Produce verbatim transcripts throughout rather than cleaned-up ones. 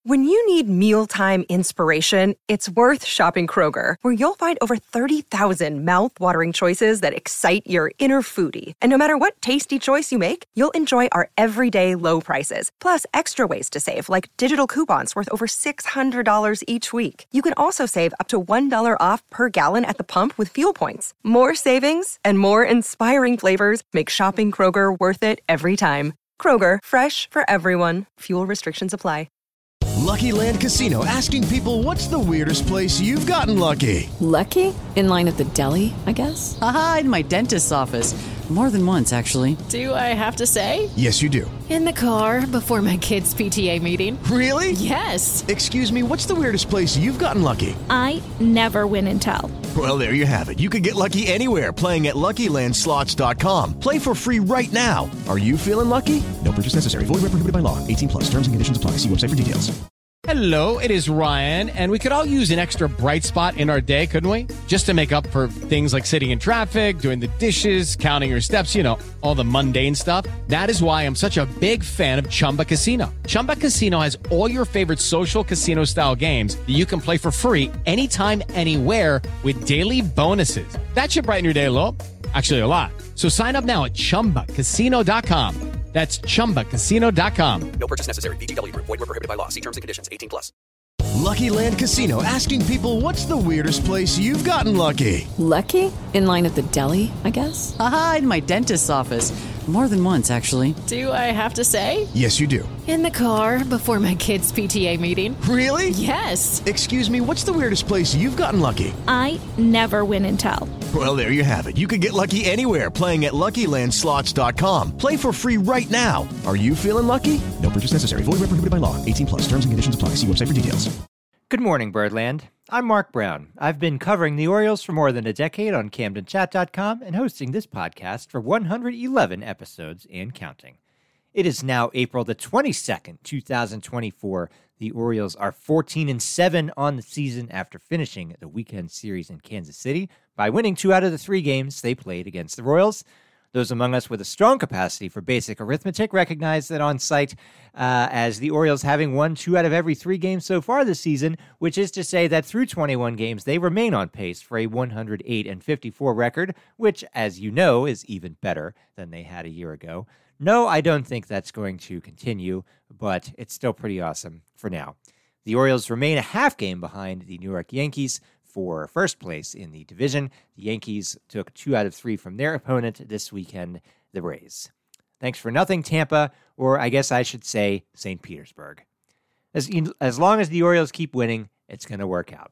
When you need mealtime inspiration, it's worth shopping Kroger, where you'll find over thirty thousand mouth-watering choices that excite your inner foodie. And no matter what tasty choice you make, you'll enjoy our everyday low prices, plus extra ways to save, like digital coupons worth over six hundred dollars each week. You can also save up to one dollar off per gallon at the pump with fuel points. More savings and more inspiring flavors make shopping Kroger worth it every time. Kroger, fresh for everyone. Fuel restrictions apply. Lucky Land Casino, asking people, what's the weirdest place you've gotten lucky? Lucky? In line at the deli, I guess? Aha, in my dentist's office. More than once, actually. Do I have to say? Yes, you do. In the car before my kids' P T A meeting. Really? Yes. Excuse me, what's the weirdest place you've gotten lucky? I never win and tell. Well, there you have it. You can get lucky anywhere, playing at Lucky Land Slots dot com. Play for free right now. Are you feeling lucky? No purchase necessary. Void where prohibited by law. eighteen plus. Terms and conditions apply. See website for details. Hello, it is Ryan, and we could all use an extra bright spot in our day, couldn't we? Just to make up for things like sitting in traffic, doing the dishes, counting your steps, you know, all the mundane stuff. That is why I'm such a big fan of Chumba Casino. Chumba Casino has all your favorite social casino-style games that you can play for free anytime, anywhere with daily bonuses. That should brighten your day a little. Actually, a lot. So sign up now at chumba casino dot com. That's chumba casino dot com. No purchase necessary. V G W Group. Void where prohibited by law. See terms and conditions. eighteen plus. Lucky Land Casino, asking people, what's the weirdest place you've gotten lucky? Lucky? In line at the deli, I guess? Aha, in my dentist's office. More than once, actually. Do I have to say? Yes, you do. In the car before my kids' P T A meeting. Really? Yes. Excuse me, what's the weirdest place you've gotten lucky? I never win and tell. Well, there you have it. You can get lucky anywhere, playing at Lucky Land Slots dot com. Play for free right now. Are you feeling lucky? No purchase necessary. Void where prohibited by law. eighteen plus. Terms and conditions apply. See website for details. Good morning, Birdland. I'm Mark Brown. I've been covering the Orioles for more than a decade on Camden Chat dot com and hosting this podcast for one hundred eleven episodes and counting. It is now April the twenty-second, twenty twenty-four. The Orioles are fourteen and seven on the season after finishing the weekend series in Kansas City by winning two out of the three games they played against the Royals. Those among us with a strong capacity for basic arithmetic recognize that on site, uh, as the Orioles having won two out of every three games so far this season, which is to say that through twenty-one games, they remain on pace for a one hundred eight and fifty-four record, which, as you know, is even better than they had a year ago. No, I don't think that's going to continue, but it's still pretty awesome for now. The Orioles remain a half game behind the New York Yankees for first place in the division. The Yankees took two out of three from their opponent this weekend, the Rays. Thanks for nothing, Tampa, or I guess I should say Saint Petersburg. As, as long as the Orioles keep winning, it's going to work out.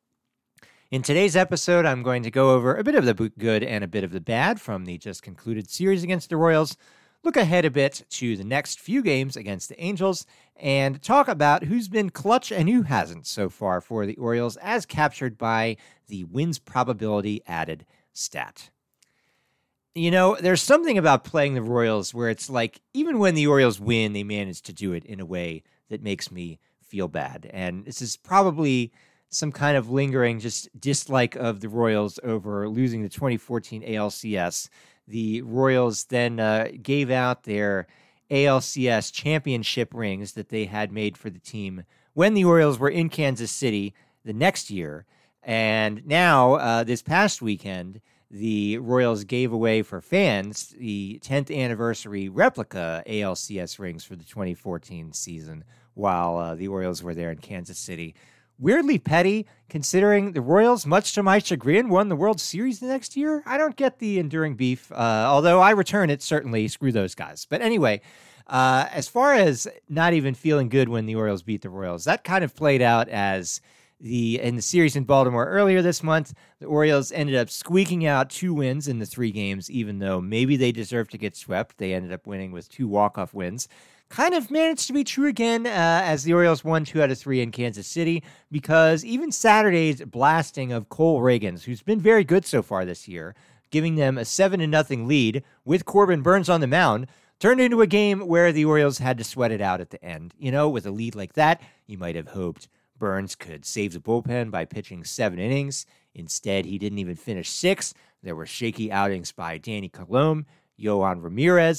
In today's episode, I'm going to go over a bit of the good and a bit of the bad from the just concluded series against the Royals, look ahead a bit to the next few games against the Angels, and talk about who's been clutch and who hasn't so far for the Orioles as captured by the wins probability added stat. You know, there's something about playing the Royals where it's like, even when the Orioles win, they manage to do it in a way that makes me feel bad. And this is probably some kind of lingering just dislike of the Royals over losing the twenty fourteen A L C S. The Royals then uh, gave out their A L C S championship rings that they had made for the team when the Orioles were in Kansas City the next year. And now, uh, this past weekend, the Royals gave away for fans the tenth anniversary replica A L C S rings for the twenty fourteen season while uh, the Orioles were there in Kansas City. Weirdly petty, considering the Royals, much to my chagrin, won the World Series the next year. I don't get the enduring beef, uh, although I return it, certainly. Screw those guys. But anyway, uh, as far as not even feeling good when the Orioles beat the Royals, that kind of played out as the in the series in Baltimore earlier this month. The Orioles ended up squeaking out two wins in the three games, even though maybe they deserved to get swept. They ended up winning with two walk-off wins. Kind of managed to be true again uh, as the Orioles won two out of three in Kansas City, because even Saturday's blasting of Cole Reagans, who's been very good so far this year, giving them a seven to nothing lead with Corbin Burnes on the mound, turned into a game where the Orioles had to sweat it out at the end. You know, with a lead like that, you might have hoped Burnes could save the bullpen by pitching seven innings. Instead, he didn't even finish six. There were shaky outings by Danny Colome, Yohan Ramirez,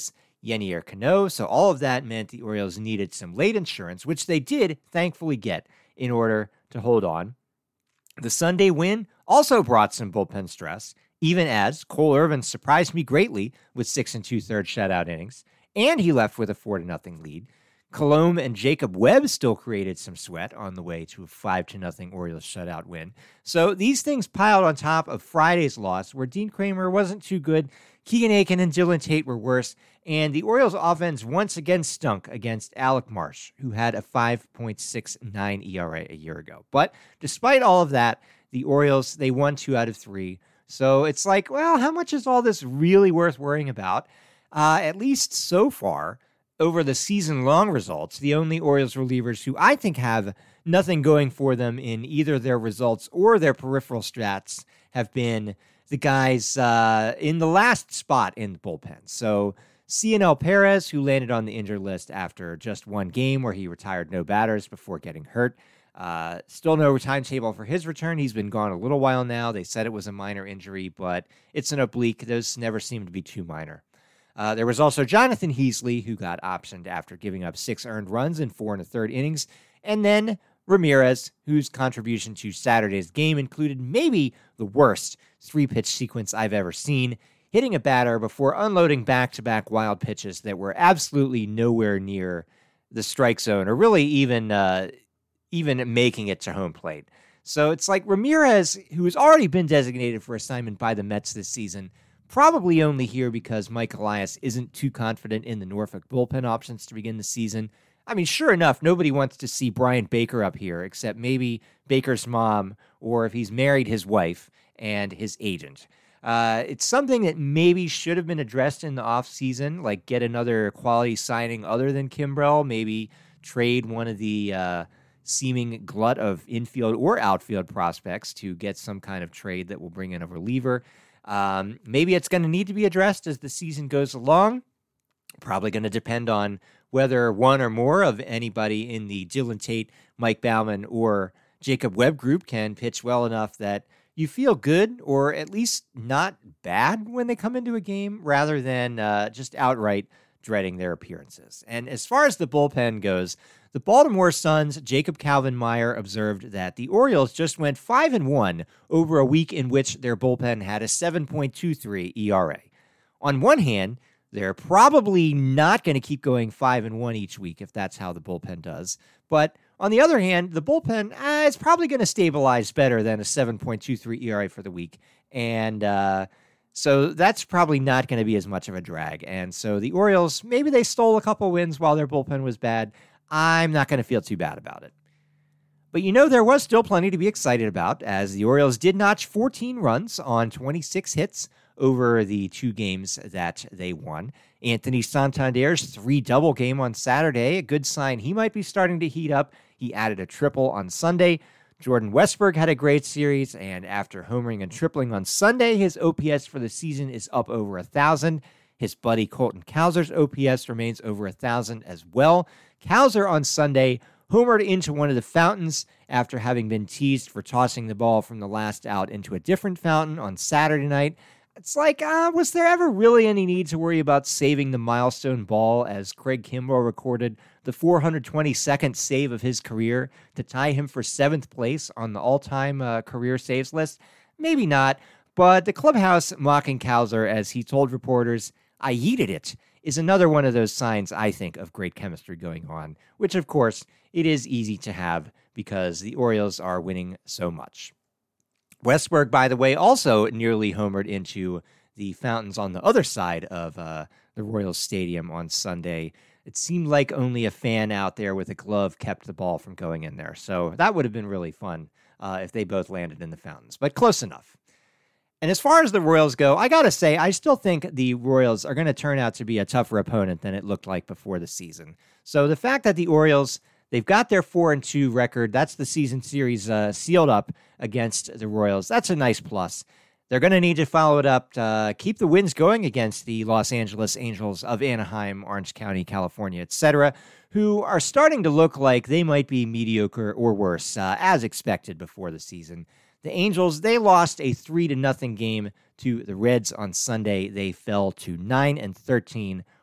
Yennier Cano. So all of that meant the Orioles needed some late insurance, which they did thankfully get in order to hold on. The Sunday win also brought some bullpen stress, even as Cole Irvin surprised me greatly with six and two-thirds shutout innings, and he left with a four to nothing lead. Colomb and Jacob Webb still created some sweat on the way to a five to nothing Orioles shutout win. So these things piled on top of Friday's loss, where Dean Kramer wasn't too good, Keegan Aiken and Dylan Tate were worse, and the Orioles offense once again stunk against Alec Marsh, who had a five point six nine E R A a year ago. But despite all of that, the Orioles, they won two out of three. So it's like, well, how much is all this really worth worrying about? Uh, at least so far, over the season-long results, the only Orioles relievers who I think have nothing going for them in either their results or their peripheral stats have been the guys uh, in the last spot in the bullpen. So Cionel Perez, who landed on the injured list after just one game where he retired no batters before getting hurt. Uh, still no timetable for his return. He's been gone a little while now. They said it was a minor injury, but it's an oblique. Those never seem to be too minor. Uh, there was also Jonathan Heasley, who got optioned after giving up six earned runs in four and a third innings. And then Ramirez, whose contribution to Saturday's game included maybe the worst three-pitch sequence I've ever seen, hitting a batter before unloading back-to-back wild pitches that were absolutely nowhere near the strike zone, or really even uh, even making it to home plate. So it's like Ramirez, who has already been designated for assignment by the Mets this season, probably only here because Mike Elias isn't too confident in the Norfolk bullpen options to begin the season. I mean, sure enough, nobody wants to see Brian Baker up here, except maybe Baker's mom, or if he's married, his wife and his agent. Uh, it's something that maybe should have been addressed in the offseason, like get another quality signing other than Kimbrel, maybe trade one of the uh, seeming glut of infield or outfield prospects to get some kind of trade that will bring in a reliever. Um, maybe it's going to need to be addressed as the season goes along. Probably going to depend on whether one or more of anybody in the Dylan Tate, Mike Baumann, or Jacob Webb group can pitch well enough that you feel good or at least not bad when they come into a game, rather than uh, just outright dreading their appearances. And as far as the bullpen goes, the Baltimore Sun's Jacob Calvin Meyer observed that the Orioles just went five and one over a week in which their bullpen had a seven point two three E R A. On one hand, they're probably not going to keep going five and one each week if that's how the bullpen does. But on the other hand, the bullpen uh, is probably going to stabilize better than a seven point two three E R A for the week. And uh, so that's probably not going to be as much of a drag. And so the Orioles, maybe they stole a couple wins while their bullpen was bad. I'm not going to feel too bad about it. But you know, there was still plenty to be excited about, as the Orioles did notch fourteen runs on twenty-six hits over the two games that they won. Anthony Santander's three-double game on Saturday, a good sign he might be starting to heat up. He added a triple on Sunday. Jordan Westberg had a great series, and after homering and tripling on Sunday, his O P S for the season is up over one thousand. His buddy Colton Cowser's O P S remains over one thousand as well. Cowser on Sunday homered into one of the fountains after having been teased for tossing the ball from the last out into a different fountain on Saturday night. It's like, uh, was there ever really any need to worry about saving the milestone ball, as Craig Kimbrel recorded the four hundred twenty-second save of his career to tie him for seventh place on the all-time uh, career saves list? Maybe not, but the clubhouse mocking Cowser as he told reporters, "I yeeted it," is another one of those signs, I think, of great chemistry going on, which, of course, it is easy to have because the Orioles are winning so much. Westberg, by the way, also nearly homered into the fountains on the other side of uh, the Royals Stadium on Sunday. It seemed like only a fan out there with a glove kept the ball from going in there. So that would have been really fun uh, if they both landed in the fountains, but close enough. And as far as the Royals go, I got to say, I still think the Royals are going to turn out to be a tougher opponent than it looked like before the season. So the fact that the Orioles, they've got their four and two record, that's the season series uh, sealed up against the Royals. That's a nice plus. They're going to need to follow it up, to, uh, keep the wins going against the Los Angeles Angels of Anaheim, Orange County, California, et cetera, who are starting to look like they might be mediocre or worse, uh, as expected before the season. The Angels, they lost a three to nothing game to the Reds on Sunday. They fell to nine and thirteen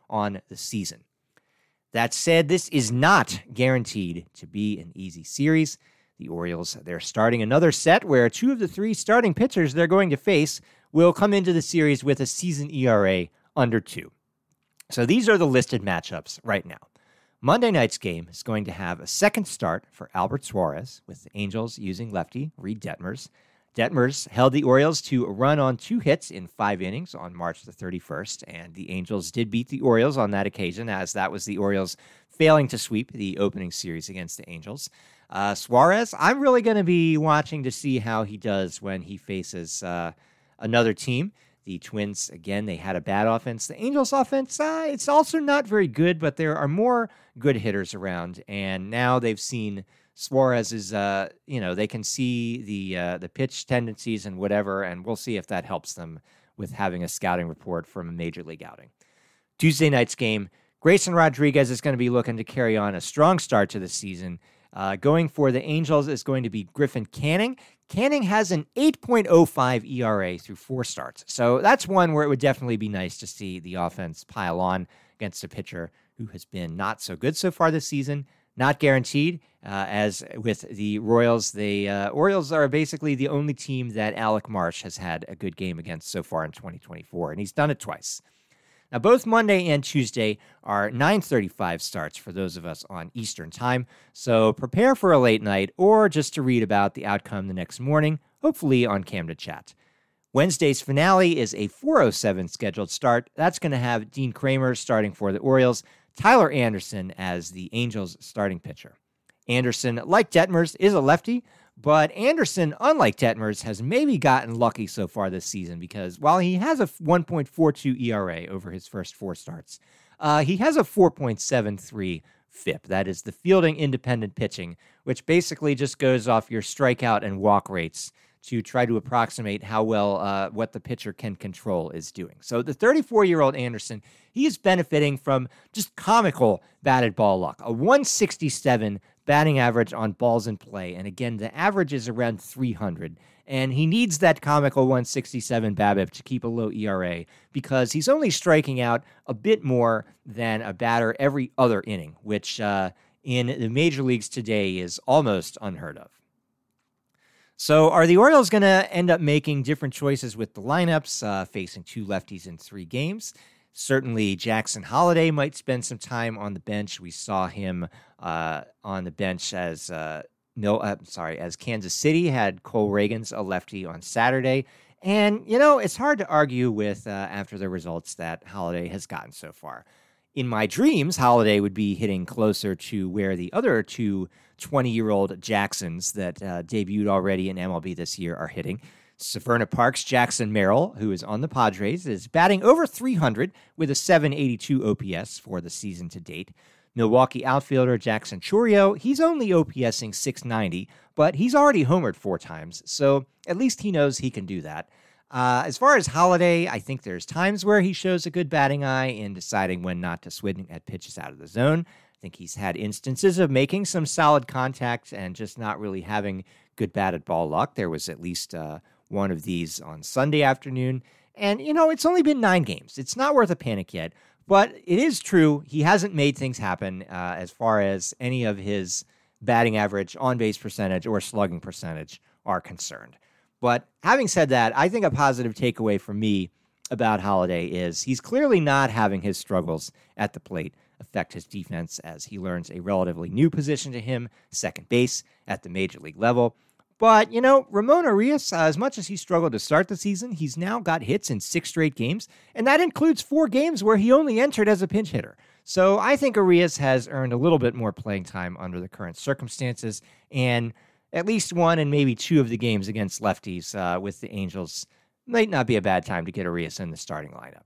on the season. That said, this is not guaranteed to be an easy series. The Orioles, they're starting another set where two of the three starting pitchers they're going to face will come into the series with a season E R A under two. So these are the listed matchups right now. Monday night's game is going to have a second start for Albert Suarez, with the Angels using lefty Reed Detmers. Detmers held the Orioles to a run on two hits in five innings on March the thirty-first, and the Angels did beat the Orioles on that occasion, as that was the Orioles failing to sweep the opening series against the Angels. Uh, Suarez, I'm really going to be watching to see how he does when he faces uh, another team. The Twins, again, they had a bad offense. The Angels' offense, uh, it's also not very good, but there are more good hitters around, and now they've seen Suarez's, uh, you know, they can see the uh, the pitch tendencies and whatever, and we'll see if that helps them with having a scouting report from a major league outing. Tuesday night's game, Grayson Rodriguez is going to be looking to carry on a strong start to the season. Uh, going for the Angels is going to be Griffin Canning. Canning has an eight point oh five E R A through four starts. So that's one where it would definitely be nice to see the offense pile on against a pitcher who has been not so good so far this season. Not guaranteed, uh, as with the Royals, the uh, Orioles are basically the only team that Alec Marsh has had a good game against so far in twenty twenty-four, and he's done it twice. Now, both Monday and Tuesday are nine thirty-five starts for those of us on Eastern Time, so prepare for a late night or just to read about the outcome the next morning, hopefully on Camden Chat. Wednesday's finale is a four oh seven scheduled start. That's going to have Dean Kramer starting for the Orioles, Tyler Anderson as the Angels' starting pitcher. Anderson, like Detmers, is a lefty, but Anderson, unlike Detmers, has maybe gotten lucky so far this season because while he has a one point four two E R A over his first four starts, uh, he has a four point seven three F I P. That is the fielding independent pitching, which basically just goes off your strikeout and walk rates to try to approximate how well uh, what the pitcher can control is doing. So the thirty-four-year-old Anderson, he is benefiting from just comical batted ball luck. A one sixty-seven batting average on balls in play. And again, the average is around three hundred. And he needs that comical one sixty-seven BABIP to keep a low E R A because he's only striking out a bit more than a batter every other inning, which uh, in the major leagues today is almost unheard of. So are the Orioles going to end up making different choices with the lineups, uh, facing two lefties in three games? Certainly, Jackson Holliday might spend some time on the bench. We saw him uh, on the bench as uh, no, uh, sorry, as Kansas City had Cole Reagans, a lefty, on Saturday. And, you know, it's hard to argue with uh, after the results that Holliday has gotten so far. In my dreams, Holliday would be hitting closer to where the other two twenty-year-old Jacksons that uh, debuted already in M L B this year are hitting. Severna Park's Jackson Merrill, who is on the Padres, is batting over three hundred with a seven eighty-two O P S for the season to date. Milwaukee outfielder Jackson Chourio, he's only OPSing six ninety, but he's already homered four times, so at least he knows he can do that. Uh, as far as Holliday, I think there's times where he shows a good batting eye in deciding when not to swing at pitches out of the zone. I think he's had instances of making some solid contact and just not really having good batted ball luck. There was at least uh, one of these on Sunday afternoon. And, you know, it's only been nine games. It's not worth a panic yet. But it is true, he hasn't made things happen uh, as far as any of his batting average, on-base percentage, or slugging percentage are concerned. But having said that, I think a positive takeaway for me about Holliday is he's clearly not having his struggles at the plate affect his defense as he learns a relatively new position to him, second base, at the major league level. But, you know, Ramon Urias, uh, as much as he struggled to start the season, he's now got hits in six straight games, and that includes four games where he only entered as a pinch hitter. So I think Urias has earned a little bit more playing time under the current circumstances, and at least one and maybe two of the games against lefties uh, with the Angels might not be a bad time to get Urias in the starting lineup.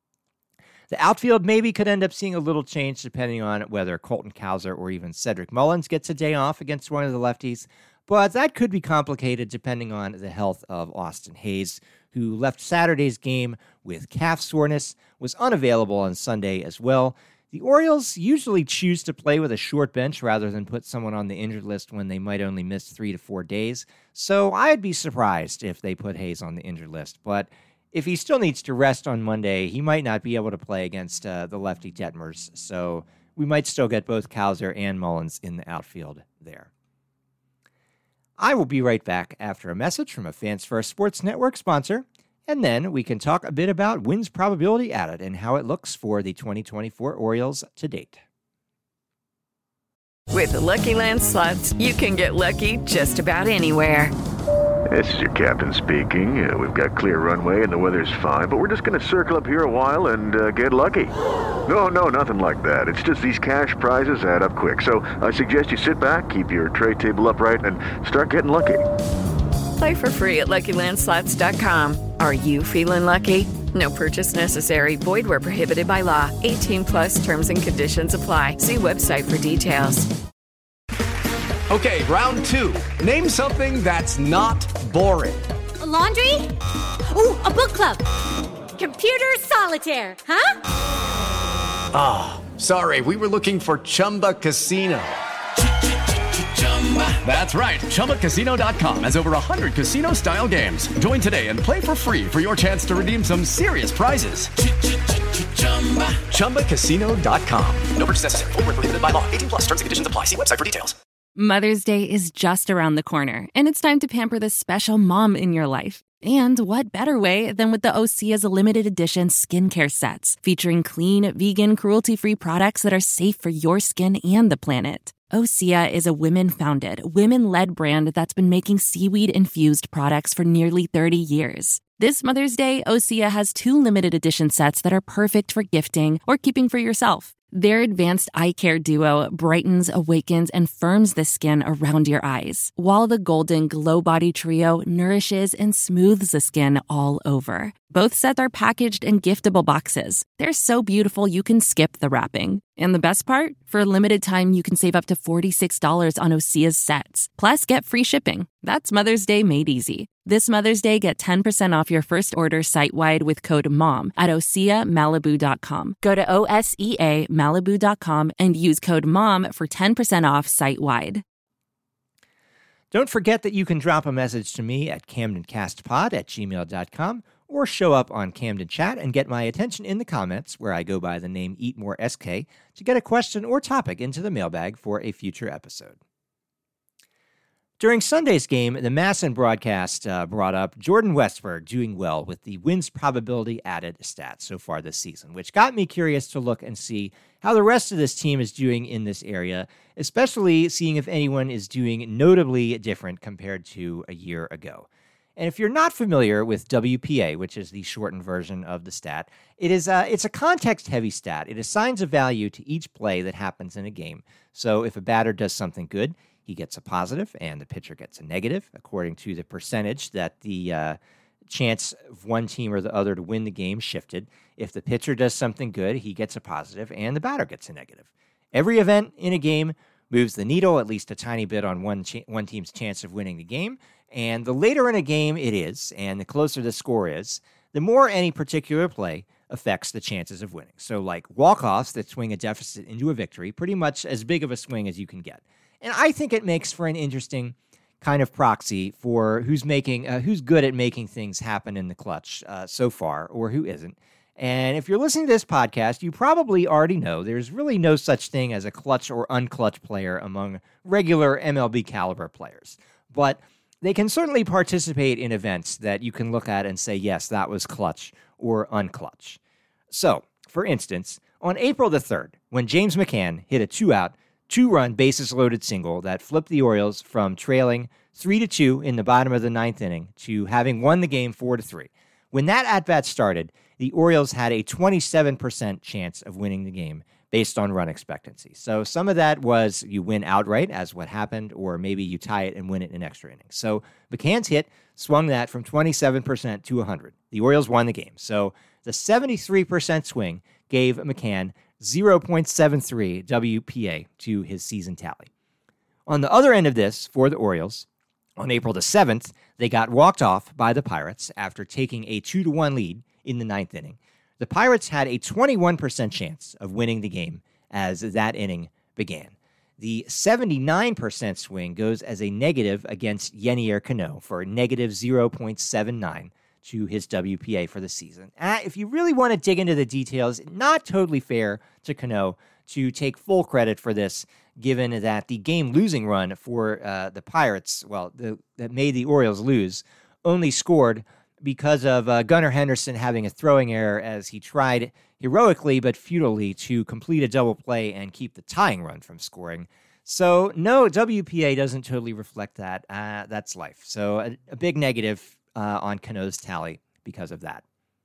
The outfield maybe could end up seeing a little change depending on whether Colton Cowser or even Cedric Mullins gets a day off against one of the lefties, but that could be complicated depending on the health of Austin Hayes, who left Saturday's game with calf soreness, was unavailable on Sunday as well. The Orioles usually choose to play with a short bench rather than put someone on the injured list when they might only miss three to four days, so I'd be surprised if they put Hayes on the injured list. But if he still needs to rest on Monday, he might not be able to play against uh, the lefty Detmers. So we might still get both Cowser and Mullins in the outfield there. I will be right back after a message from a Fans First Sports Network sponsor, and then we can talk a bit about wins probability added and how it looks for the twenty twenty-four Orioles to date. With the Lucky Land Slots, you can get lucky just about anywhere. This is your captain speaking. Uh, we've got clear runway and the weather's fine, but we're just going to circle up here a while and uh, get lucky. No, no, nothing like that. It's just these cash prizes add up quick. So I suggest you sit back, keep your tray table upright, and start getting lucky. Play for free at Lucky Land Slots dot com. Are you feeling lucky? No purchase necessary. Void where prohibited by law. eighteen plus terms and conditions apply. See website for details. Okay, round two. Name something that's not boring. A laundry? Ooh, a book club. Computer solitaire, huh? Ah, oh, sorry. We were looking for Chumba Casino. That's right. Chumba Casino dot com has over one hundred casino-style games. Join today and play for free for your chance to redeem some serious prizes. Chumba Casino dot com. No purchase necessary. Void where prohibited by law. eighteen plus terms and conditions apply. See website for details. Mother's Day is just around the corner, and it's time to pamper the special mom in your life. And what better way than with the Osea's limited edition skincare sets, featuring clean, vegan, cruelty-free products that are safe for your skin and the planet. Osea is a women-founded, women-led brand that's been making seaweed-infused products for nearly thirty years. This Mother's Day, Osea has two limited edition sets that are perfect for gifting or keeping for yourself. Their advanced eye care duo brightens, awakens, and firms the skin around your eyes, while the Golden Glow Body Trio nourishes and smooths the skin all over. Both sets are packaged in giftable boxes. They're so beautiful you can skip the wrapping. And the best part? For a limited time, you can save up to forty-six dollars on Osea's sets. Plus, get free shipping. That's Mother's Day made easy. This Mother's Day, get ten percent off your first order site-wide with code MOM at Osea Malibu dot com. Go to O S E A Malibu dot com and use code MOM for ten percent off site-wide. Don't forget that you can drop a message to me at camden cast pod at gmail dot com or show up on Camden Chat and get my attention in the comments, where I go by the name Eat More S K, to get a question or topic into the mailbag for a future episode. During Sunday's game, the Masson broadcast uh, brought up Jordan Westburg doing well with the wins probability added stats so far this season, which got me curious to look and see how the rest of this team is doing in this area, especially seeing if anyone is doing notably different compared to a year ago. And if you're not familiar with W P A, which is the shortened version of the stat, it is a, it's a context-heavy stat. It assigns a value to each play that happens in a game. So if a batter does something good, he gets a positive, and the pitcher gets a negative, according to the percentage that the uh, chance of one team or the other to win the game shifted. If the pitcher does something good, he gets a positive, and the batter gets a negative. Every event in a game moves the needle at least a tiny bit on one ch- one team's chance of winning the game, and the later in a game it is, and the closer the score is, the more any particular play affects the chances of winning. So like walk-offs that swing a deficit into a victory, pretty much as big of a swing as you can get. And I think it makes for an interesting kind of proxy for who's making, uh, who's good at making things happen in the clutch uh, so far, or who isn't. And if you're listening to this podcast, you probably already know there's really no such thing as a clutch or unclutch player among regular M L B caliber players. But they can certainly participate in events that you can look at and say, yes, that was clutch or unclutch. So, for instance, on April the third, when James McCann hit a two-out, two-run bases-loaded single that flipped the Orioles from trailing three to two in the bottom of the ninth inning to having won the game four to three. When that at-bat started, the Orioles had a twenty-seven percent chance of winning the game based on run expectancy. So some of that was you win outright, as what happened, or maybe you tie it and win it in extra innings. So McCann's hit swung that from twenty-seven percent to one hundred. The Orioles won the game. So the seventy-three percent swing gave McCann zero point seven three W P A to his season tally. On the other end of this, for the Orioles, on April the seventh, they got walked off by the Pirates after taking a two to one lead in the ninth inning. The Pirates had a twenty-one percent chance of winning the game as that inning began. The seventy-nine percent swing goes as a negative against Yenier Cano for a negative zero point seven nine to his W P A for the season. Uh, if you really want to dig into the details, not totally fair to Cano to take full credit for this, given that the game-losing run for uh, the Pirates, well, the, that made the Orioles lose, only scored because of uh, Gunnar Henderson having a throwing error as he tried heroically but futilely to complete a double play and keep the tying run from scoring. So, no, W P A doesn't totally reflect that. Uh, that's life. So, a, a big negative uh, on Cano's tally because of that.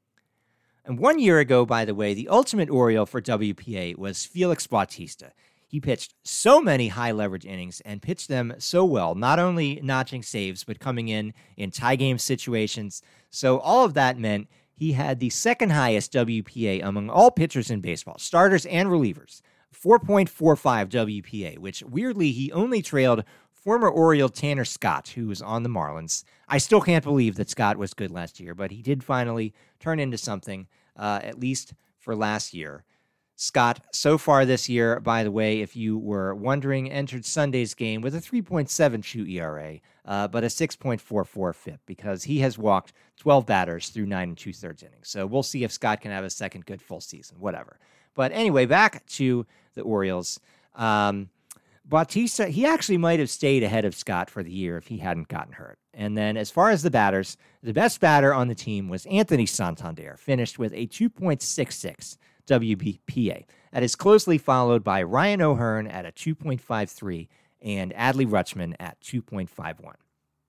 And one year ago, by the way, the ultimate Oriole for W P A was Felix Bautista. He pitched so many high-leverage innings and pitched them so well, not only notching saves, but coming in in tie-game situations. So all of that meant he had the second-highest W P A among all pitchers in baseball, starters and relievers, four point four five W P A, which, weirdly, he only trailed former Oriole Tanner Scott, who was on the Marlins. I still can't believe that Scott was good last year, but he did finally turn into something, uh, at least for last year. Scott, so far this year, by the way, if you were wondering, entered Sunday's game with a three point seven two E R A, uh, but a six point four four F I P because he has walked twelve batters through nine and two-thirds innings. So we'll see if Scott can have a second good full season, whatever. But anyway, back to the Orioles. Um, Bautista, he actually might have stayed ahead of Scott for the year if he hadn't gotten hurt. And then as far as the batters, the best batter on the team was Anthony Santander, finished with a two point six six W P A. That is closely followed by Ryan O'Hearn at a two point five three and Adley Rutschman at two point five one.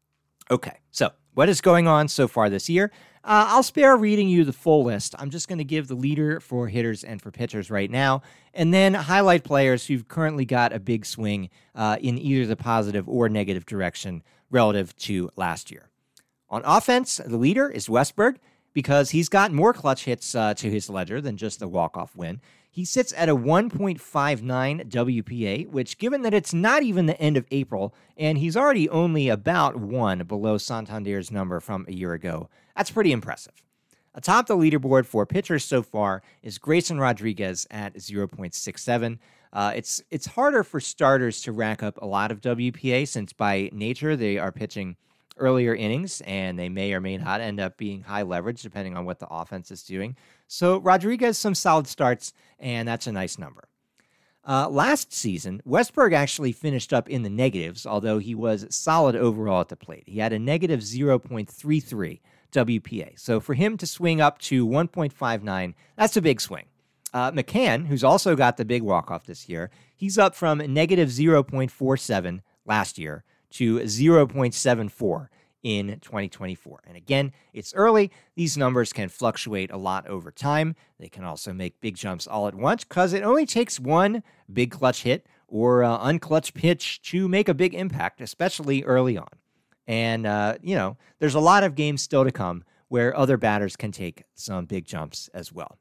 Okay, so what is going on so far this year? Uh, I'll spare reading you the full list. I'm just going to give the leader for hitters and for pitchers right now, and then highlight players who've currently got a big swing uh, in either the positive or negative direction relative to last year. On offense, the leader is Westburg, because he's got more clutch hits uh, to his ledger than just the walk-off win. He sits at a one point five nine W P A, which, given that it's not even the end of April, and he's already only about one below Santander's number from a year ago, that's pretty impressive. Atop the leaderboard for pitchers so far is Grayson Rodriguez at zero point six seven. Uh, it's, it's harder for starters to rack up a lot of W P A, since by nature they are pitching earlier innings, and they may or may not end up being high leverage depending on what the offense is doing. So Rodriguez, some solid starts, and that's a nice number. Uh, last season, Westburg actually finished up in the negatives, although he was solid overall at the plate. He had a negative zero point three three W P A. So for him to swing up to one point five nine, that's a big swing. Uh, McCann, who's also got the big walk-off this year, he's up from negative zero point four seven last year to zero point seven four in twenty twenty-four. And again, it's early. These numbers can fluctuate a lot over time. They can also make big jumps all at once because it only takes one big clutch hit or uh, unclutch pitch to make a big impact, especially early on. And, uh, you know, there's a lot of games still to come where other batters can take some big jumps as well.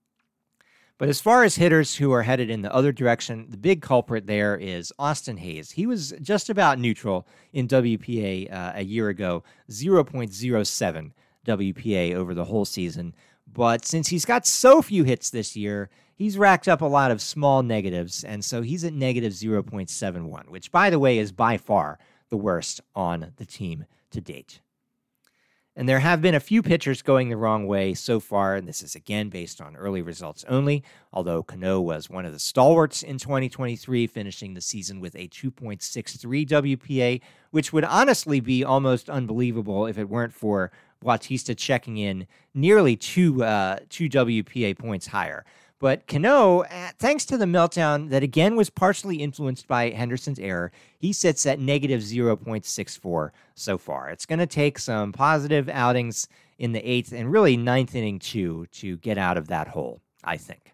But as far as hitters who are headed in the other direction, the big culprit there is Austin Hayes. He was just about neutral in W P A uh, a year ago, zero point zero seven W P A over the whole season. But since he's got so few hits this year, he's racked up a lot of small negatives, and so he's at negative zero point seven one, which, by the way, is by far the worst on the team to date. And there have been a few pitchers going the wrong way so far, and this is again based on early results only, although Cano was one of the stalwarts in twenty twenty-three, finishing the season with a two point six three W P A, which would honestly be almost unbelievable if it weren't for Bautista checking in nearly two, uh, two W P A points higher. But Cano, thanks to the meltdown that again was partially influenced by Henderson's error, he sits at negative zero point six four so far. It's going to take some positive outings in the eighth and really ninth inning too to get out of that hole, I think.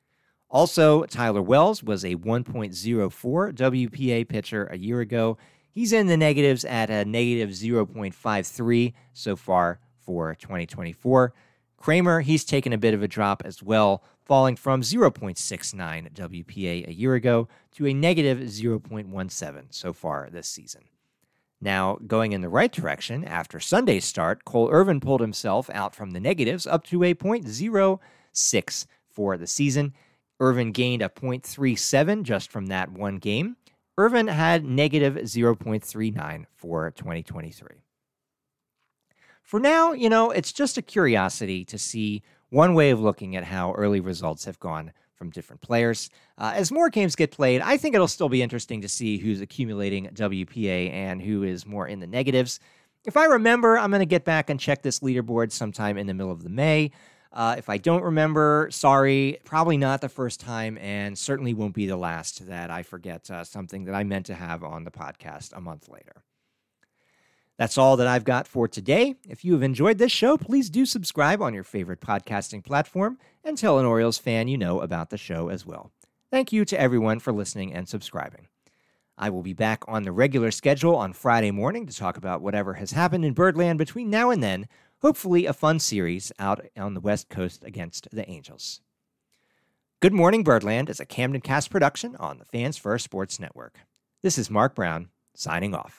Also, Tyler Wells was a one point zero four W P A pitcher a year ago. He's in the negatives at a negative zero point five three so far for twenty twenty-four. Kramer, he's taken a bit of a drop as well, falling from zero point six nine W P A a year ago to a negative zero point one seven so far this season. Now, going in the right direction, after Sunday's start, Cole Irvin pulled himself out from the negatives up to a point zero six for the season. Irvin gained a point three seven just from that one game. Irvin had negative zero point three nine for twenty twenty-three. For now, you know, it's just a curiosity to see one way of looking at how early results have gone from different players. Uh, as more games get played, I think it'll still be interesting to see who's accumulating W P A and who is more in the negatives. If I remember, I'm going to get back and check this leaderboard sometime in the middle of the May. Uh, if I don't remember, sorry, probably not the first time, and certainly won't be the last that I forget uh, something that I meant to have on the podcast a month later. That's all that I've got for today. If you have enjoyed this show, please do subscribe on your favorite podcasting platform and tell an Orioles fan you know about the show as well. Thank you to everyone for listening and subscribing. I will be back on the regular schedule on Friday morning to talk about whatever has happened in Birdland between now and then, hopefully a fun series out on the West Coast against the Angels. Good Morning Birdland is a Camden Cast production on the Fans First Sports Network. This is Mark Brown, signing off.